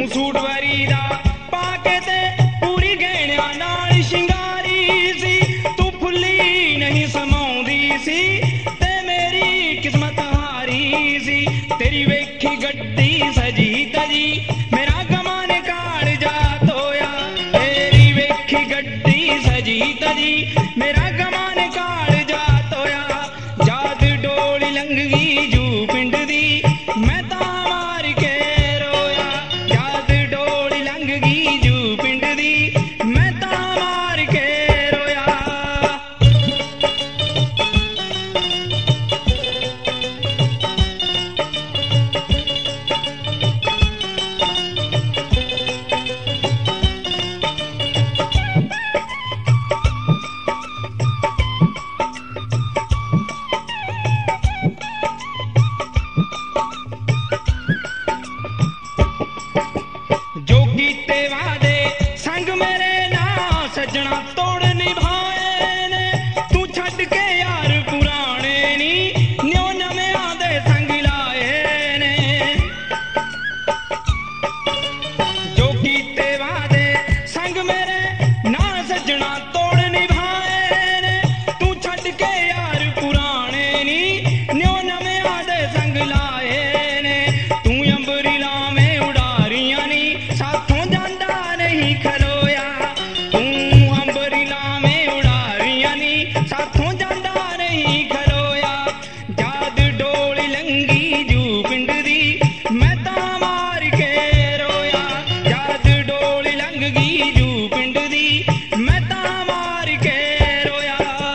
Suit worry दा पाके ते पूरी गहणियां नाल शिंगारी सी तू फुल्ली नहीं समाउंदी सी ते मेरी किस्मत हारी सी तेरी वेखी गड्डी सजी तजी मेरा गमान काल जा धोया तेरी वेखी गड्डी सजी तजी मेरा गमान काल जा धोया जाद डोली लंघ गई जू पिंड दी मैं तां मार के रोया जाद डोली लंघ गई जू पिंड दी मैं तां मार के रोया। जो कीते वादे संग मेरे ना सजना तोड़ निभाए ने तू छड़ के यार पुराने नी न्यो नवे आदे संग लाए ने जो कीते वादे संग मेरे ना सजना तोड़ निभाए ने तू छड़ के यार पुराने नी न्यो नवे आदे संग लाए ने तू अंबरीला में उड़ारियां नी साथों जांदा नहीं खलोया तू अंबरीला में उड़ारियां नी साथों जांदा नहीं खलोया जाद डोली लंघी जू पिंड दी मैं तां मार के रोया जाद डोली लंघ गई जू पिंड दी मैं तां मार के रोया।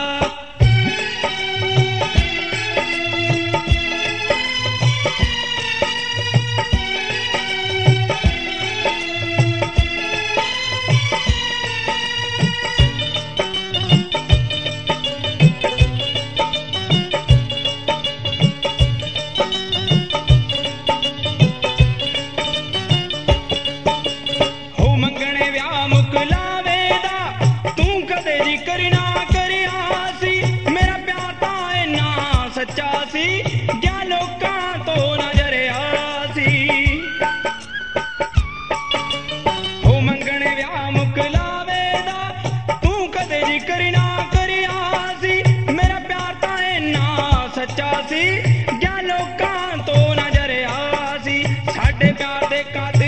हो मंगने व्याह मुकलावे दा तू कदे जिक्र ना करिया सी मेरा प्यार तां इन्ना सच्चा सी क्या लोकां तो ना जरिया सी हो मंगने व्याह मुकलावे दा तू कदे जिक्र ना करिया सी मेरा प्यार तां इन्ना सच्चा सी क्या लोकां तो ना जरिया सी साडे प्यार दे काते